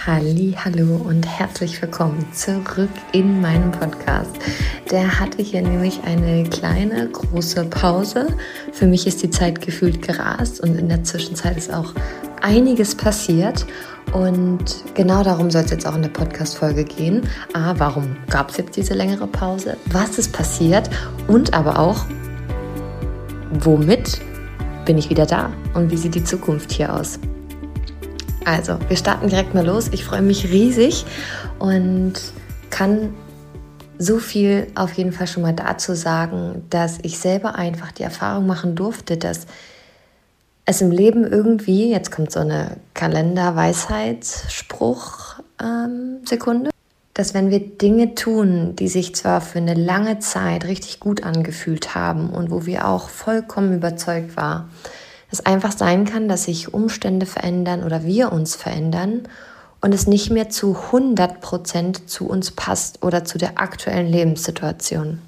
Hallo und herzlich willkommen zurück in meinem Podcast. Der hatte hier nämlich eine kleine, große Pause. Für mich ist die Zeit gefühlt gerast und in der Zwischenzeit ist auch einiges passiert. Und genau darum soll es jetzt auch in der Podcast-Folge gehen. Warum gab es jetzt diese längere Pause? Was ist passiert? Und aber auch, womit bin ich wieder da? Und wie sieht die Zukunft hier aus? Also, wir starten direkt mal los. Ich freue mich riesig und kann so viel auf jeden Fall schon mal dazu sagen, dass ich selber einfach die Erfahrung machen durfte, dass es im Leben irgendwie, jetzt kommt so eine Kalender-Weisheitsspruch-Sekunde, dass wenn wir Dinge tun, die sich zwar für eine lange Zeit richtig gut angefühlt haben und wo wir auch vollkommen überzeugt waren, es einfach sein kann, dass sich Umstände verändern oder wir uns verändern und es nicht mehr zu 100% zu uns passt oder zu der aktuellen Lebenssituation.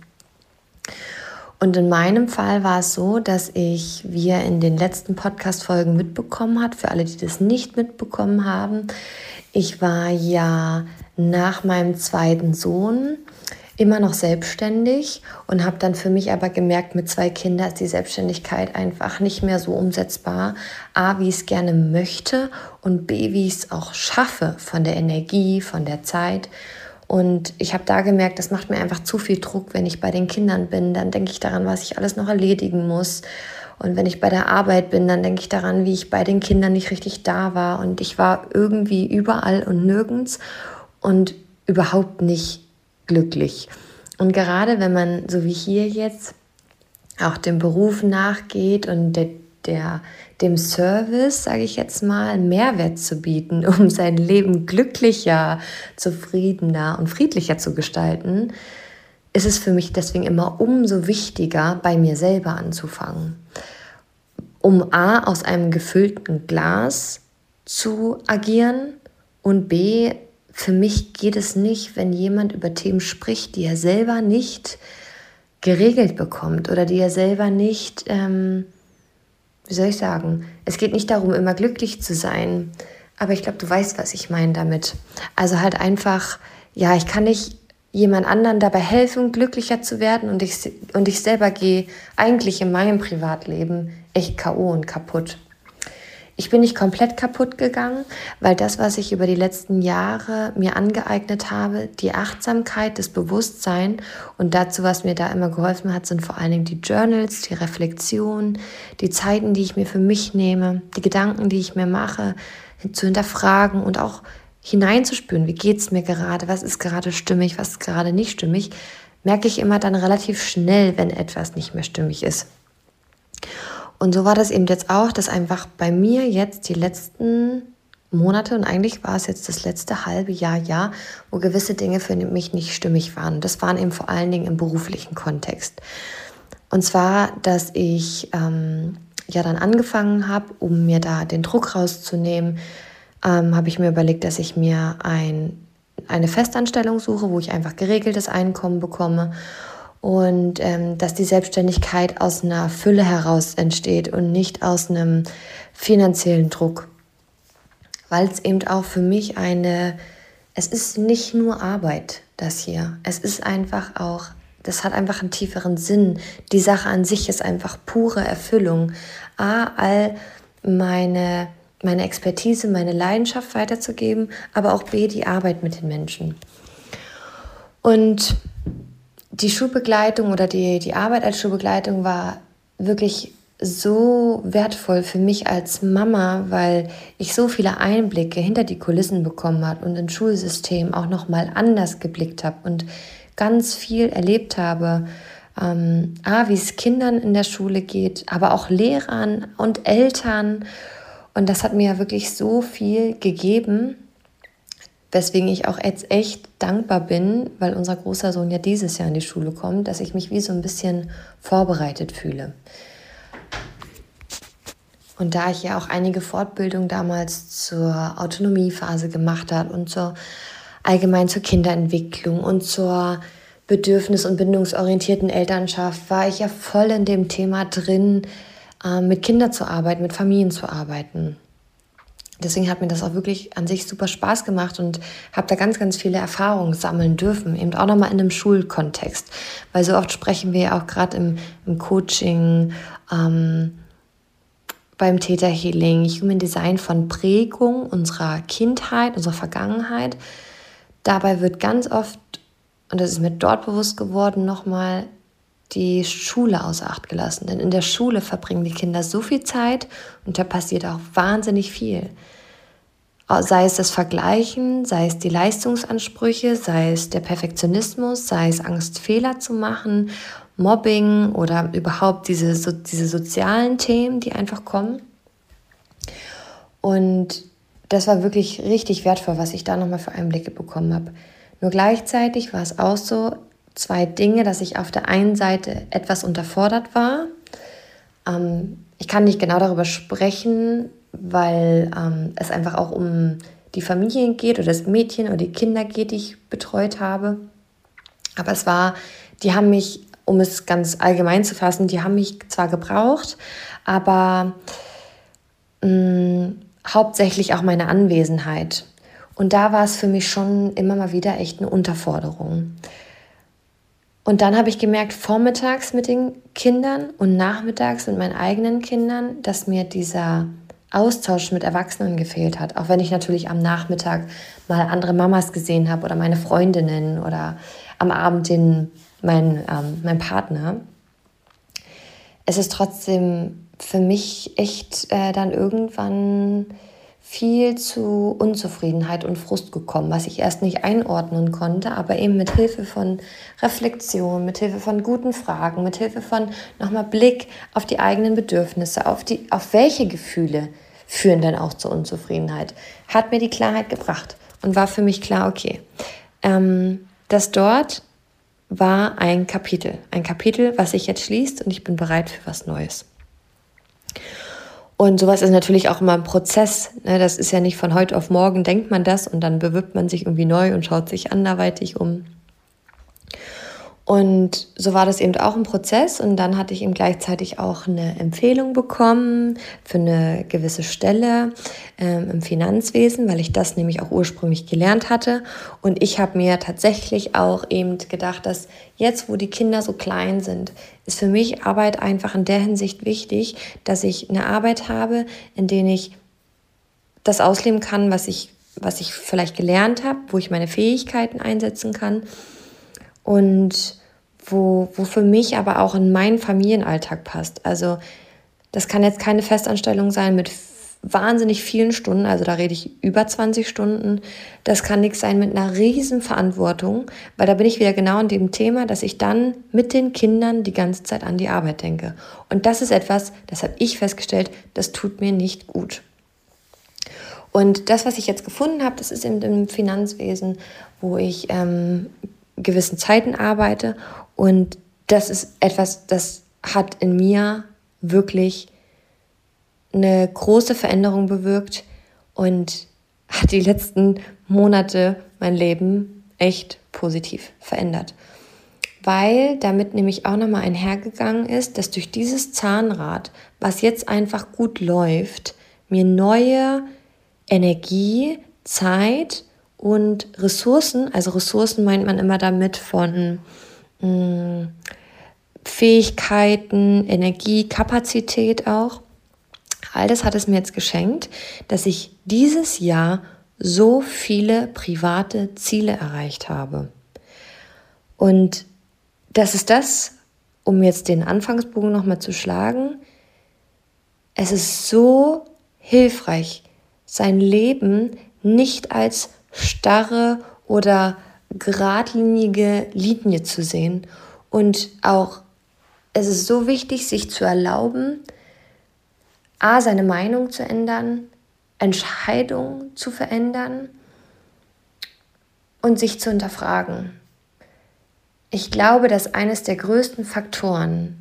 Und in meinem Fall war es so, dass wie ihr in den letzten Podcast-Folgen mitbekommen habt, für alle, die das nicht mitbekommen haben, ich war ja nach meinem zweiten Sohn immer noch selbstständig und habe dann für mich aber gemerkt, mit 2 Kindern ist die Selbstständigkeit einfach nicht mehr so umsetzbar. A, wie ich es gerne möchte und B, wie ich es auch schaffe von der Energie, von der Zeit. Und ich habe da gemerkt, das macht mir einfach zu viel Druck, wenn ich bei den Kindern bin. Dann denke ich daran, was ich alles noch erledigen muss. Und wenn ich bei der Arbeit bin, dann denke ich daran, wie ich bei den Kindern nicht richtig da war. Und ich war irgendwie überall und nirgends und überhaupt nicht glücklich. Und gerade wenn man, so wie hier jetzt, auch dem Beruf nachgeht und dem Service, sage ich jetzt mal, Mehrwert zu bieten, um sein Leben glücklicher, zufriedener und friedlicher zu gestalten, ist es für mich deswegen immer umso wichtiger, bei mir selber anzufangen. Um A, aus einem gefüllten Glas zu agieren und B, für mich geht es nicht, wenn jemand über Themen spricht, die er selber nicht geregelt bekommt oder die er selber nicht, wie soll ich sagen, es geht nicht darum, immer glücklich zu sein, aber ich glaube, du weißt, was ich meine damit. Also halt einfach, ja, ich kann nicht jemand anderen dabei helfen, glücklicher zu werden und ich selber gehe eigentlich in meinem Privatleben echt K.O. und kaputt. Ich bin nicht komplett kaputt gegangen, weil das, was ich über die letzten Jahre mir angeeignet habe, die Achtsamkeit, das Bewusstsein und dazu, was mir da immer geholfen hat, sind vor allen Dingen die Journals, die Reflexion, die Zeiten, die ich mir für mich nehme, die Gedanken, die ich mir mache, zu hinterfragen und auch hineinzuspüren, wie geht es mir gerade, was ist gerade stimmig, was ist gerade nicht stimmig, merke ich immer dann relativ schnell, wenn etwas nicht mehr stimmig ist. Und so war das eben jetzt auch, dass einfach bei mir jetzt die letzten Monate und eigentlich war es jetzt das letzte halbe Jahr, wo gewisse Dinge für mich nicht stimmig waren. Das waren eben vor allen Dingen im beruflichen Kontext. Und zwar, dass ich dann angefangen habe, um mir da den Druck rauszunehmen, habe ich mir überlegt, dass ich mir eine Festanstellung suche, wo ich einfach geregeltes Einkommen bekomme. Und dass die Selbstständigkeit aus einer Fülle heraus entsteht und nicht aus einem finanziellen Druck. Weil es eben auch für mich es ist nicht nur Arbeit, das hier. Es ist einfach auch, das hat einfach einen tieferen Sinn. Die Sache an sich ist einfach pure Erfüllung. All meine Expertise, meine Leidenschaft weiterzugeben, aber auch B, die Arbeit mit den Menschen. Und die Schulbegleitung oder die Arbeit als Schulbegleitung war wirklich so wertvoll für mich als Mama, weil ich so viele Einblicke hinter die Kulissen bekommen habe und ins Schulsystem auch nochmal anders geblickt habe und ganz viel erlebt habe, wie es Kindern in der Schule geht, aber auch Lehrern und Eltern. Und das hat mir wirklich so viel gegeben, weswegen ich auch jetzt echt dankbar bin, weil unser großer Sohn ja dieses Jahr in die Schule kommt, dass ich mich wie so ein bisschen vorbereitet fühle. Und da ich ja auch einige Fortbildungen damals zur Autonomiephase gemacht habe und allgemein zur Kinderentwicklung und zur bedürfnis- und bindungsorientierten Elternschaft, war ich ja voll in dem Thema drin, mit Kindern zu arbeiten, mit Familien zu arbeiten. Deswegen hat mir das auch wirklich an sich super Spaß gemacht und habe da ganz, ganz viele Erfahrungen sammeln dürfen, eben auch nochmal in einem Schulkontext. Weil so oft sprechen wir ja auch gerade im Coaching, beim Theta Healing, Human Design von Prägung unserer Kindheit, unserer Vergangenheit. Dabei wird ganz oft, und das ist mir dort bewusst geworden, nochmal die Schule außer Acht gelassen. Denn in der Schule verbringen die Kinder so viel Zeit und da passiert auch wahnsinnig viel. Sei es das Vergleichen, sei es die Leistungsansprüche, sei es der Perfektionismus, sei es Angst, Fehler zu machen, Mobbing oder überhaupt diese sozialen Themen, die einfach kommen. Und das war wirklich richtig wertvoll, was ich da nochmal für Einblicke bekommen habe. Nur gleichzeitig war es auch so, zwei Dinge, dass ich auf der einen Seite etwas unterfordert war. Ich kann nicht genau darüber sprechen, weil es einfach auch um die Familien geht oder das Mädchen oder die Kinder geht, die ich betreut habe. Aber die haben mich, um es ganz allgemein zu fassen, die haben mich zwar gebraucht, aber hauptsächlich auch meine Anwesenheit. Und da war es für mich schon immer mal wieder echt eine Unterforderung. Und dann habe ich gemerkt, vormittags mit den Kindern und nachmittags mit meinen eigenen Kindern, dass mir dieser Austausch mit Erwachsenen gefehlt hat. Auch wenn ich natürlich am Nachmittag mal andere Mamas gesehen habe oder meine Freundinnen oder am Abend mein Partner. Es ist trotzdem für mich echt dann irgendwann viel zu Unzufriedenheit und Frust gekommen, was ich erst nicht einordnen konnte, aber eben mit Hilfe von Reflexion, mit Hilfe von guten Fragen, mit Hilfe von nochmal Blick auf die eigenen Bedürfnisse, auf welche Gefühle führen denn auch zur Unzufriedenheit, hat mir die Klarheit gebracht und war für mich klar, okay, das dort war ein Kapitel, was sich jetzt schließt und ich bin bereit für was Neues. Und sowas ist natürlich auch immer ein Prozess. Das ist ja nicht von heute auf morgen, denkt man das und dann bewirbt man sich irgendwie neu und schaut sich anderweitig um. Und so war das eben auch ein Prozess und dann hatte ich eben gleichzeitig auch eine Empfehlung bekommen für eine gewisse Stelle im Finanzwesen, weil ich das nämlich auch ursprünglich gelernt hatte. Und ich habe mir tatsächlich auch eben gedacht, dass jetzt, wo die Kinder so klein sind, ist für mich Arbeit einfach in der Hinsicht wichtig, dass ich eine Arbeit habe, in der ich das ausleben kann, was ich vielleicht gelernt habe, wo ich meine Fähigkeiten einsetzen kann. Und wo für mich aber auch in meinen Familienalltag passt. Also das kann jetzt keine Festanstellung sein mit wahnsinnig vielen Stunden, also da rede ich über 20 Stunden. Das kann nichts sein mit einer riesen Verantwortung, weil da bin ich wieder genau in dem Thema, dass ich dann mit den Kindern die ganze Zeit an die Arbeit denke. Und das ist etwas, das habe ich festgestellt, das tut mir nicht gut. Und das, was ich jetzt gefunden habe, das ist im Finanzwesen, wo ich gewissen Zeiten arbeite und das ist etwas, das hat in mir wirklich eine große Veränderung bewirkt und hat die letzten Monate mein Leben echt positiv verändert. Weil damit nämlich auch nochmal einhergegangen ist, dass durch dieses Zahnrad, was jetzt einfach gut läuft, mir neue Energie, Zeit und Ressourcen, also Ressourcen meint man immer damit von Fähigkeiten, Energie, Kapazität auch. All das hat es mir jetzt geschenkt, dass ich dieses Jahr so viele private Ziele erreicht habe. Und das ist das, um jetzt den Anfangsbogen nochmal zu schlagen, es ist so hilfreich, sein Leben nicht als starre oder geradlinige Linie zu sehen. Und auch, es ist so wichtig, sich zu erlauben, seine Meinung zu ändern, Entscheidungen zu verändern und sich zu hinterfragen. Ich glaube, dass eines der größten Faktoren,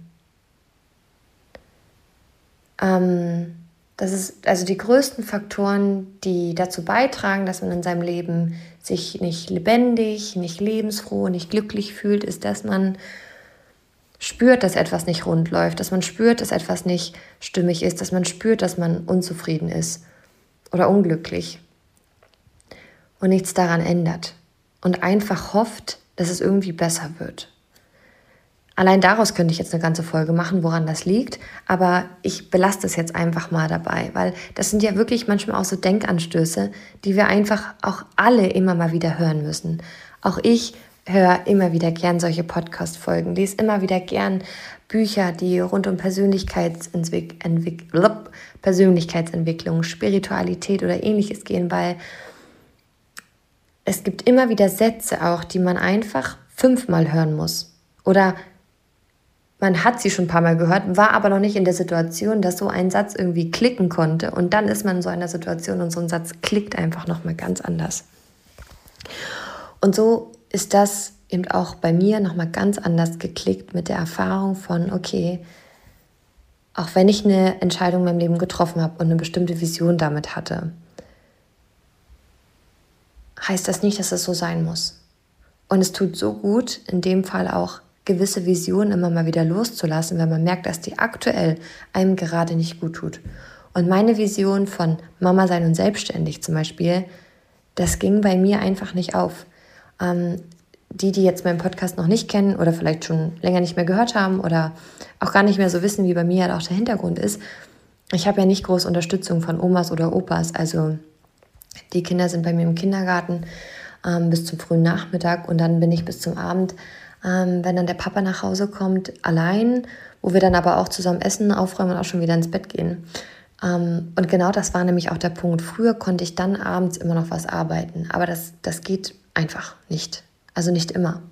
das ist also die größten Faktoren, die dazu beitragen, dass man in seinem Leben sich nicht lebendig, nicht lebensfroh, nicht glücklich fühlt, ist, dass man spürt, dass etwas nicht rund läuft, dass man spürt, dass etwas nicht stimmig ist, dass man spürt, dass man unzufrieden ist. oder unglücklich und nichts daran ändert und einfach hofft, dass es irgendwie besser wird. Allein daraus könnte ich jetzt eine ganze Folge machen, woran das liegt, aber ich belasse das jetzt einfach mal dabei, weil das sind ja wirklich manchmal auch so Denkanstöße, die wir einfach auch alle immer mal wieder hören müssen. Auch ich höre immer wieder gern solche Podcast-Folgen, lese immer wieder gern Bücher, die rund um Persönlichkeitsentwicklung, Spiritualität oder Ähnliches gehen, weil es gibt immer wieder Sätze auch, die man einfach 5-mal hören muss. Oder man hat sie schon ein paar Mal gehört, war aber noch nicht in der Situation, dass so ein Satz irgendwie klicken konnte. Und dann ist man in so einer Situation und so ein Satz klickt einfach nochmal ganz anders. Und so ist das eben auch bei mir nochmal ganz anders geklickt mit der Erfahrung von, okay, auch wenn ich eine Entscheidung in meinem Leben getroffen habe und eine bestimmte Vision damit hatte, heißt das nicht, dass es so sein muss. Und es tut so gut, in dem Fall auch gewisse Visionen immer mal wieder loszulassen, wenn man merkt, dass die aktuell einem gerade nicht gut tut. Und meine Vision von Mama sein und selbstständig zum Beispiel, das ging bei mir einfach nicht auf. Die jetzt meinen Podcast noch nicht kennen oder vielleicht schon länger nicht mehr gehört haben oder auch gar nicht mehr so wissen, wie bei mir halt auch der Hintergrund ist. Ich habe ja nicht groß Unterstützung von Omas oder Opas. Also die Kinder sind bei mir im Kindergarten bis zum frühen Nachmittag und dann bin ich bis zum Abend, wenn dann der Papa nach Hause kommt, allein, wo wir dann aber auch zusammen essen, aufräumen und auch schon wieder ins Bett gehen. Und genau das war nämlich auch der Punkt. Früher konnte ich dann abends immer noch was arbeiten, aber das geht einfach nicht. Also nicht immer.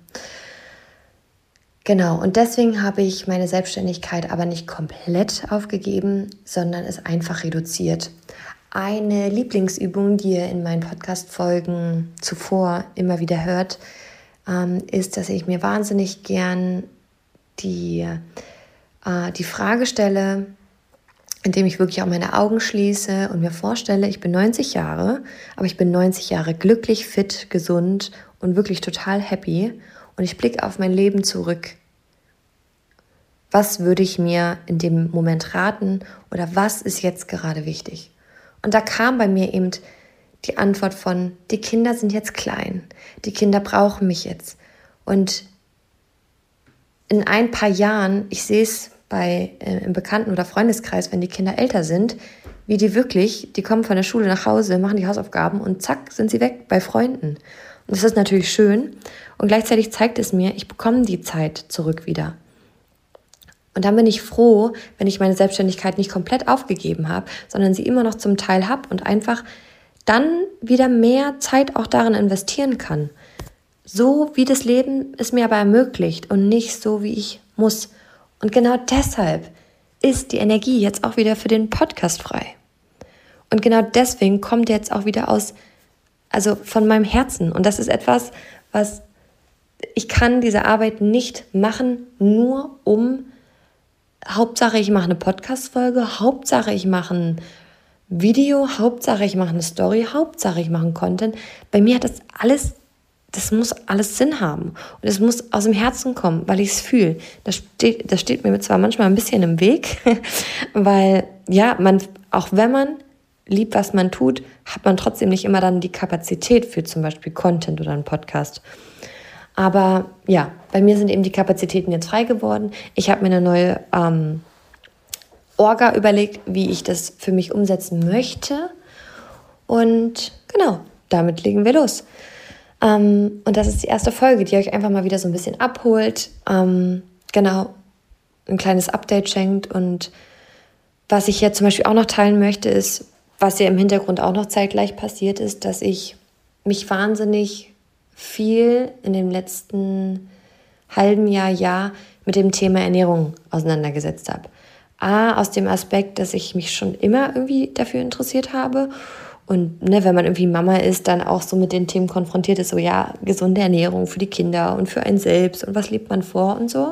Genau, und deswegen habe ich meine Selbstständigkeit aber nicht komplett aufgegeben, sondern es einfach reduziert. Eine Lieblingsübung, die ihr in meinen Podcast-Folgen zuvor immer wieder hört, ist, dass ich mir wahnsinnig gern die Frage stelle, indem ich wirklich auch meine Augen schließe und mir vorstelle, ich bin 90 Jahre, aber ich bin 90 Jahre glücklich, fit, gesund und wirklich total happy und ich blicke auf mein Leben zurück. Was würde ich mir in dem Moment raten oder was ist jetzt gerade wichtig? Und da kam bei mir eben die Antwort von, die Kinder sind jetzt klein, die Kinder brauchen mich jetzt. Und in ein paar Jahren, ich sehe es im Bekannten- oder Freundeskreis, wenn die Kinder älter sind, wie die kommen von der Schule nach Hause, machen die Hausaufgaben und zack, sind sie weg bei Freunden. Und das ist natürlich schön und gleichzeitig zeigt es mir, ich bekomme die Zeit zurück wieder. Und dann bin ich froh, wenn ich meine Selbstständigkeit nicht komplett aufgegeben habe, sondern sie immer noch zum Teil habe und einfach dann wieder mehr Zeit auch darin investieren kann. So wie das Leben es mir aber ermöglicht und nicht so, wie ich muss. Und genau deshalb ist die Energie jetzt auch wieder für den Podcast frei. Und genau deswegen kommt jetzt auch wieder von meinem Herzen. Und das ist etwas, was ich kann diese Arbeit nicht machen, nur um Hauptsache ich mache eine Podcast-Folge, Hauptsache ich mache ein Video, Hauptsache ich mache eine Story, Hauptsache ich mache einen Content. Bei mir hat das muss alles Sinn haben. Und es muss aus dem Herzen kommen, weil ich es fühle. Das steht mir zwar manchmal ein bisschen im Weg, weil ja, auch wenn man liebt, was man tut, hat man trotzdem nicht immer dann die Kapazität für zum Beispiel Content oder einen Podcast. Aber ja, bei mir sind eben die Kapazitäten jetzt frei geworden. Ich habe mir eine neue Orga überlegt, wie ich das für mich umsetzen möchte. Und genau, damit legen wir los. Und das ist die erste Folge, die euch einfach mal wieder so ein bisschen abholt. Genau, ein kleines Update schenkt. Und was ich jetzt zum Beispiel auch noch teilen möchte, ist, was ja im Hintergrund auch noch zeitgleich passiert ist, dass ich mich wahnsinnig viel in dem letzten halben Jahr mit dem Thema Ernährung auseinandergesetzt habe. Aus dem Aspekt, dass ich mich schon immer irgendwie dafür interessiert habe und wenn man irgendwie Mama ist, dann auch so mit den Themen konfrontiert ist, so ja, gesunde Ernährung für die Kinder und für einen selbst und was lebt man vor und so.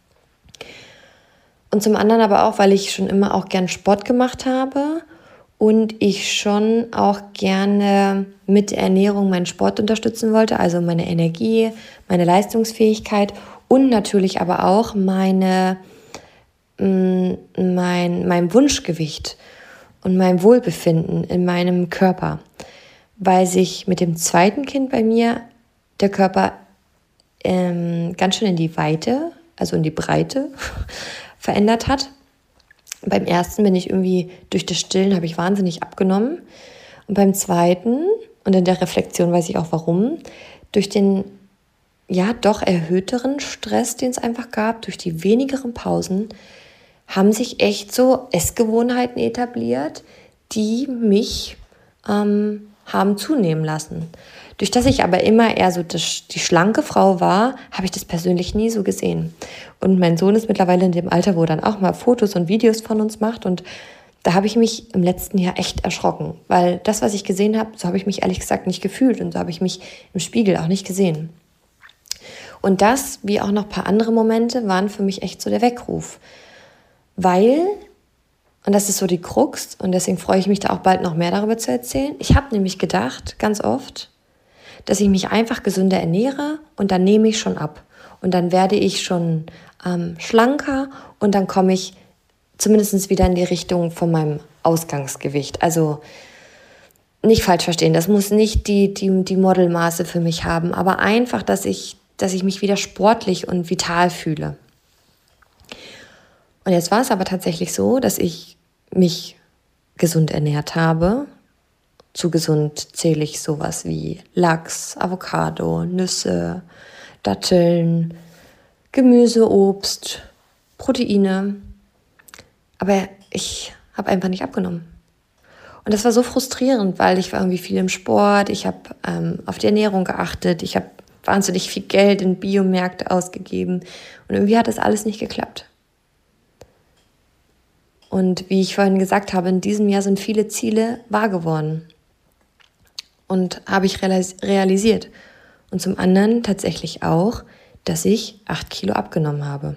Und zum anderen aber auch, weil ich schon immer auch gern Sport gemacht habe und ich schon auch gerne mit Ernährung meinen Sport unterstützen wollte, also meine Energie, meine Leistungsfähigkeit und natürlich aber auch mein Wunschgewicht. und meinem Wohlbefinden in meinem Körper, weil sich mit dem zweiten Kind bei mir der Körper ganz schön in die Weite, also in die Breite verändert hat. Beim ersten bin ich irgendwie durch das Stillen, habe ich wahnsinnig abgenommen. Und beim zweiten, und in der Reflexion weiß ich auch warum, durch den ja doch erhöhteren Stress, den es einfach gab, durch die wenigeren Pausen, haben sich echt so Essgewohnheiten etabliert, die mich haben zunehmen lassen. Durch das ich aber immer eher so die schlanke Frau war, habe ich das persönlich nie so gesehen. Und mein Sohn ist mittlerweile in dem Alter, wo er dann auch mal Fotos und Videos von uns macht. Und da habe ich mich im letzten Jahr echt erschrocken. Weil das, was ich gesehen habe, so habe ich mich ehrlich gesagt nicht gefühlt. Und so habe ich mich im Spiegel auch nicht gesehen. Und das, wie auch noch ein paar andere Momente, waren für mich echt so der Weckruf. Weil, und das ist so die Krux, und deswegen freue ich mich da auch bald noch mehr darüber zu erzählen, ich habe nämlich gedacht, ganz oft, dass ich mich einfach gesünder ernähre und dann nehme ich schon ab. Und dann werde ich schon schlanker und dann komme ich zumindest wieder in die Richtung von meinem Ausgangsgewicht. Also nicht falsch verstehen, das muss nicht die Modelmaße für mich haben, aber einfach, dass ich mich wieder sportlich und vital fühle. Und jetzt war es aber tatsächlich so, dass ich mich gesund ernährt habe. Zu gesund zähle ich sowas wie Lachs, Avocado, Nüsse, Datteln, Gemüse, Obst, Proteine. Aber ich habe einfach nicht abgenommen. Und das war so frustrierend, weil ich war irgendwie viel im Sport, ich habe auf die Ernährung geachtet, ich habe wahnsinnig viel Geld in Biomärkte ausgegeben und irgendwie hat das alles nicht geklappt. Und wie ich vorhin gesagt habe, in diesem Jahr sind viele Ziele wahr geworden. Und habe ich realisiert. Und zum anderen tatsächlich auch, dass ich 8 Kilo abgenommen habe.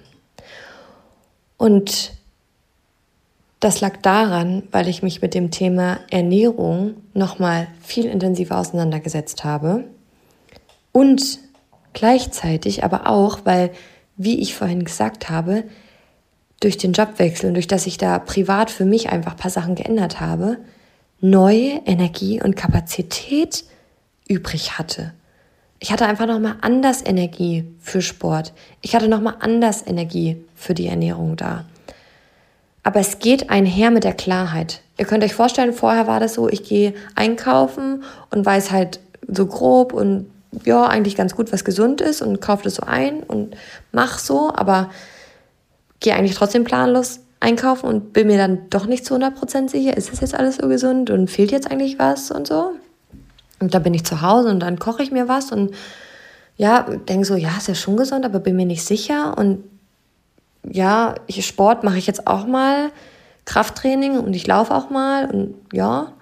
Und das lag daran, weil ich mich mit dem Thema Ernährung nochmal viel intensiver auseinandergesetzt habe. Und gleichzeitig aber auch, weil, wie ich vorhin gesagt habe, durch den Jobwechsel und durch das ich da privat für mich einfach ein paar Sachen geändert habe, neue Energie und Kapazität übrig hatte. Ich hatte einfach nochmal anders Energie für Sport. Ich hatte nochmal anders Energie für die Ernährung da. Aber es geht einher mit der Klarheit. Ihr könnt euch vorstellen, vorher war das so, ich gehe einkaufen und weiß halt so grob und ja, eigentlich ganz gut, was gesund ist und kaufe das so ein und mach so, aber gehe eigentlich trotzdem planlos einkaufen und bin mir dann doch nicht zu 100% sicher, ist das jetzt alles so gesund und fehlt jetzt eigentlich was und so. Und dann bin ich zu Hause und dann koche ich mir was und ja, denke so, ja, ist ja schon gesund, aber bin mir nicht sicher und ja, Sport mache ich jetzt auch mal, Krafttraining und ich laufe auch mal und ja,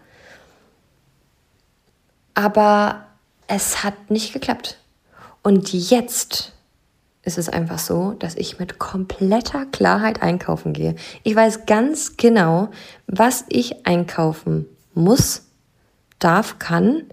aber es hat nicht geklappt. Und jetzt ist es einfach so, dass ich mit kompletter Klarheit einkaufen gehe. Ich weiß ganz genau, was ich einkaufen muss, darf, kann,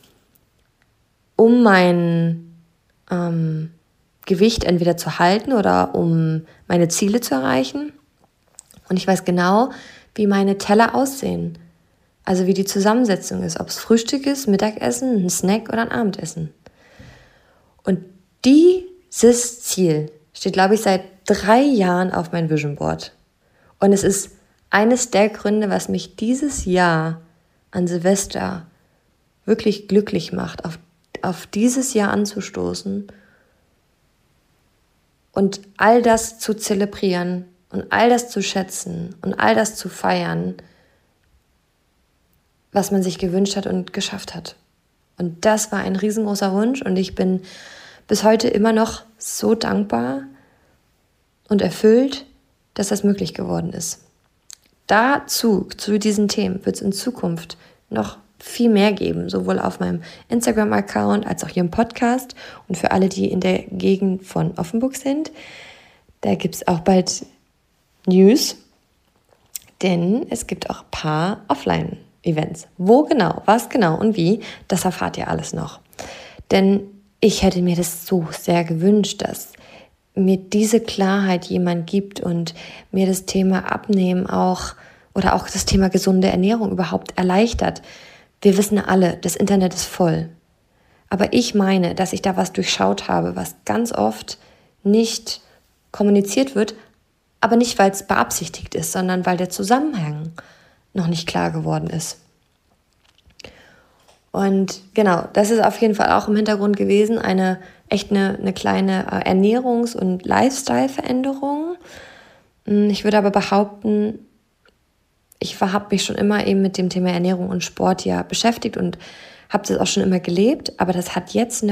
um mein Gewicht entweder zu halten oder um meine Ziele zu erreichen. Und ich weiß genau, wie meine Teller aussehen. Also wie die Zusammensetzung ist, ob es Frühstück ist, Mittagessen, ein Snack oder ein Abendessen. Und dieses Ziel steht, glaube ich, seit 3 Jahren auf mein Vision Board. Und es ist eines der Gründe, was mich dieses Jahr an Silvester wirklich glücklich macht, auf dieses Jahr anzustoßen und all das zu zelebrieren und all das zu schätzen und all das zu feiern, was man sich gewünscht hat und geschafft hat. Und das war ein riesengroßer Wunsch und ich bin bis heute immer noch so dankbar und erfüllt, dass das möglich geworden ist. Dazu, zu diesen Themen, wird es in Zukunft noch viel mehr geben, sowohl auf meinem Instagram-Account als auch hier im Podcast. Und für alle, die in der Gegend von Offenburg sind, da gibt es auch bald News, denn es gibt auch ein paar Offline-Events. Wo genau, was genau und wie, das erfahrt ihr alles noch. Denn ich hätte mir das so sehr gewünscht, dass mir diese Klarheit jemand gibt und mir das Thema Abnehmen auch oder auch das Thema gesunde Ernährung überhaupt erleichtert. Wir wissen alle, das Internet ist voll. Aber ich meine, dass ich da was durchschaut habe, was ganz oft nicht kommuniziert wird, aber nicht, weil es beabsichtigt ist, sondern weil der Zusammenhang noch nicht klar geworden ist. Und genau, das ist auf jeden Fall auch im Hintergrund gewesen, eine kleine Ernährungs- und Lifestyle-Veränderung. Ich würde aber behaupten, ich habe mich schon immer eben mit dem Thema Ernährung und Sport ja beschäftigt und habe das auch schon immer gelebt, aber das hat jetzt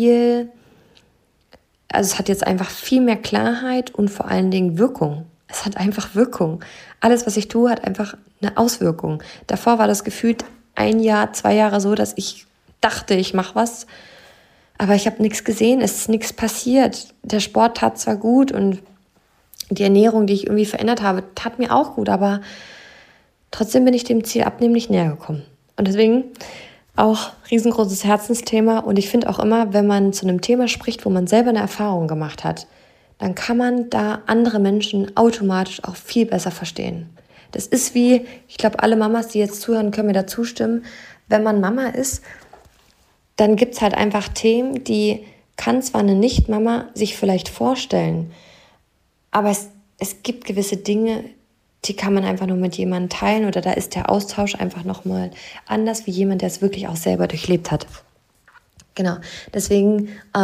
es hat jetzt einfach viel mehr Klarheit und vor allen Dingen Wirkung. Es hat einfach Wirkung. Alles, was ich tue, hat einfach eine Auswirkung. Davor war das gefühlt 1 Jahr, 2 Jahre so, dass ich dachte, ich mache was, aber ich habe nichts gesehen, es ist nichts passiert. Der Sport tat zwar gut und die Ernährung, die ich irgendwie verändert habe, tat mir auch gut, aber trotzdem bin ich dem Ziel Abnehmen nicht näher gekommen. Und deswegen auch riesengroßes Herzensthema. Und ich finde auch immer, wenn man zu einem Thema spricht, wo man selber eine Erfahrung gemacht hat, dann kann man da andere Menschen automatisch auch viel besser verstehen. Das ist wie, ich glaube, alle Mamas, die jetzt zuhören, können mir da zustimmen. Wenn man Mama ist, dann gibt es halt einfach Themen, die kann zwar eine Nicht-Mama sich vielleicht vorstellen, aber es gibt gewisse Dinge, die kann man einfach nur mit jemandem teilen oder da ist der Austausch einfach nochmal anders wie jemand, der es wirklich auch selber durchlebt hat. Genau, deswegen,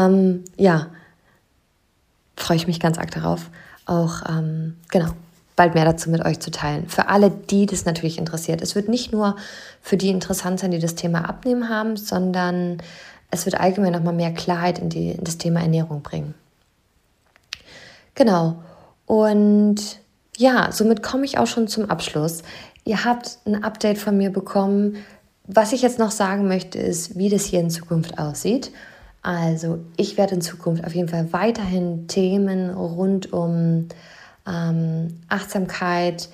freue ich mich ganz arg darauf, auch, bald mehr dazu mit euch zu teilen. Für alle, die das natürlich interessiert. Es wird nicht nur für die interessant sein, die das Thema Abnehmen haben, sondern es wird allgemein nochmal mehr Klarheit in das Thema Ernährung bringen. Genau, und ja, somit komme ich auch schon zum Abschluss. Ihr habt ein Update von mir bekommen. Was ich jetzt noch sagen möchte, ist, wie das hier in Zukunft aussieht. Also ich werde in Zukunft auf jeden Fall weiterhin Themen rund um Achtsamkeit,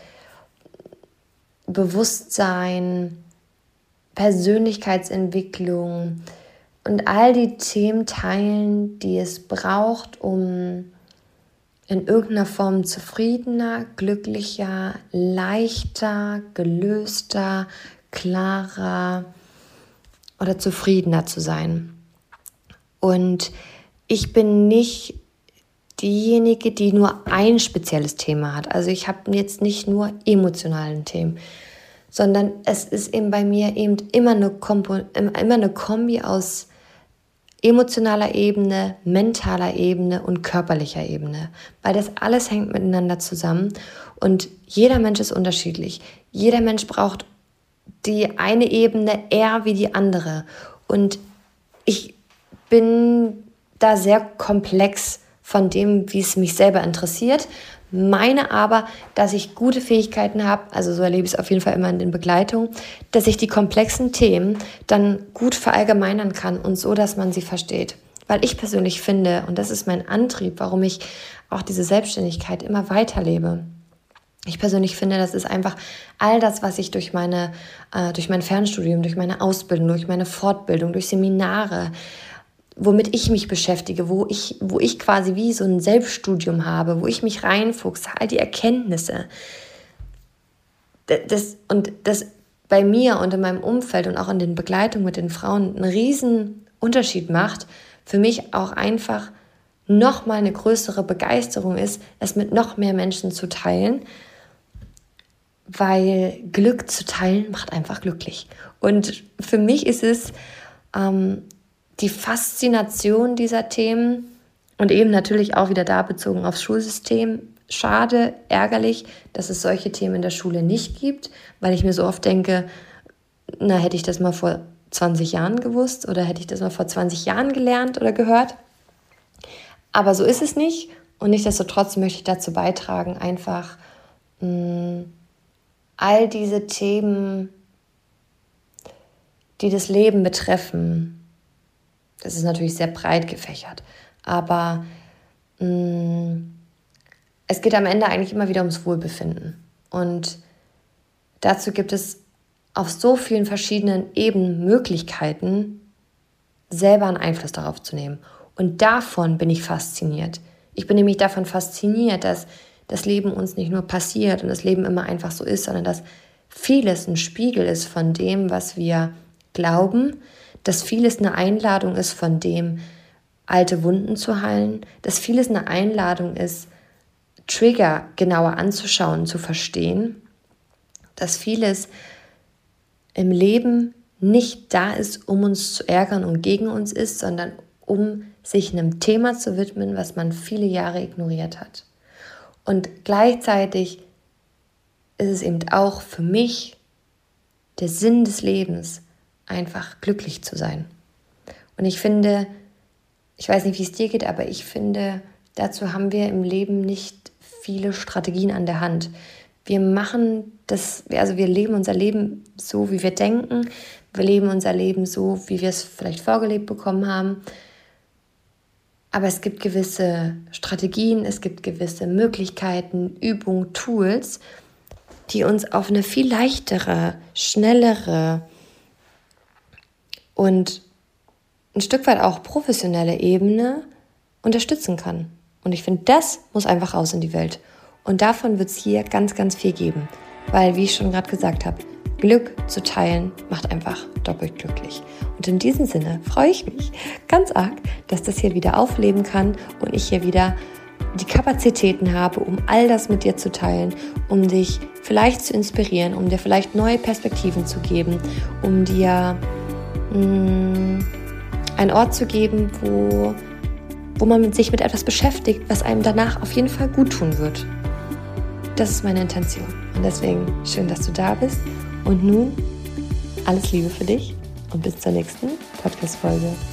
Bewusstsein, Persönlichkeitsentwicklung und all die Themen teilen, die es braucht, um in irgendeiner Form zufriedener, glücklicher, leichter, gelöster, klarer oder zufriedener zu sein. Und ich bin nicht diejenige, die nur ein spezielles Thema hat. Also ich habe jetzt nicht nur emotionalen Themen, sondern es ist eben bei mir eben immer eine Kombi aus emotionaler Ebene, mentaler Ebene und körperlicher Ebene, weil das alles hängt miteinander zusammen und jeder Mensch ist unterschiedlich. Jeder Mensch braucht die eine Ebene eher wie die andere und ich bin da sehr komplex von dem, wie es mich selber interessiert, meine aber, dass ich gute Fähigkeiten habe, also so erlebe ich es auf jeden Fall immer in den Begleitungen, dass ich die komplexen Themen dann gut verallgemeinern kann und so, dass man sie versteht. Weil ich persönlich finde, und das ist mein Antrieb, warum ich auch diese Selbstständigkeit immer weiterlebe. Ich persönlich finde, das ist einfach all das, was ich durch mein Fernstudium, durch meine Ausbildung, durch meine Fortbildung, durch Seminare, womit ich mich beschäftige, wo ich quasi wie so ein Selbststudium habe, wo ich mich reinfuchse, all die Erkenntnisse. Das bei mir und in meinem Umfeld und auch in den Begleitungen mit den Frauen einen riesen Unterschied macht, für mich auch einfach noch mal eine größere Begeisterung ist, es mit noch mehr Menschen zu teilen, weil Glück zu teilen macht einfach glücklich. Und für mich ist es die Faszination dieser Themen und eben natürlich auch wieder da bezogen aufs Schulsystem. Schade, ärgerlich, dass es solche Themen in der Schule nicht gibt, weil ich mir so oft denke, na, hätte ich das mal vor 20 Jahren gewusst oder hätte ich das mal vor 20 Jahren gelernt oder gehört. Aber so ist es nicht und nichtsdestotrotz möchte ich dazu beitragen, einfach all diese Themen, die das Leben betreffen. Das ist natürlich sehr breit gefächert, aber es geht am Ende eigentlich immer wieder ums Wohlbefinden. Und dazu gibt es auf so vielen verschiedenen Ebenen Möglichkeiten, selber einen Einfluss darauf zu nehmen. Und davon bin ich fasziniert. Ich bin nämlich davon fasziniert, dass das Leben uns nicht nur passiert und das Leben immer einfach so ist, sondern dass vieles ein Spiegel ist von dem, was wir glauben, dass vieles eine Einladung ist von dem, alte Wunden zu heilen, dass vieles eine Einladung ist, Trigger genauer anzuschauen, zu verstehen, dass vieles im Leben nicht da ist, um uns zu ärgern und gegen uns ist, sondern um sich einem Thema zu widmen, was man viele Jahre ignoriert hat. Und gleichzeitig ist es eben auch für mich der Sinn des Lebens, einfach glücklich zu sein. Und ich finde, ich weiß nicht, wie es dir geht, aber ich finde, dazu haben wir im Leben nicht viele Strategien an der Hand. Wir machen das, also wir leben unser Leben so, wie wir denken. Wir leben unser Leben so, wie wir es vielleicht vorgelebt bekommen haben. Aber es gibt gewisse Strategien, es gibt gewisse Möglichkeiten, Übungen, Tools, die uns auf eine viel leichtere, schnellere und ein Stück weit auch professionelle Ebene unterstützen kann. Und ich finde, das muss einfach raus in die Welt. Und davon wird es hier ganz, ganz viel geben. Weil, wie ich schon gerade gesagt habe, Glück zu teilen macht einfach doppelt glücklich. Und in diesem Sinne freue ich mich ganz arg, dass das hier wieder aufleben kann und ich hier wieder die Kapazitäten habe, um all das mit dir zu teilen, um dich vielleicht zu inspirieren, um dir vielleicht neue Perspektiven zu geben, um dir einen Ort zu geben, wo man sich mit etwas beschäftigt, was einem danach auf jeden Fall gut tun wird. Das ist meine Intention. Und deswegen schön, dass du da bist. Und nun alles Liebe für dich und bis zur nächsten Podcast-Folge.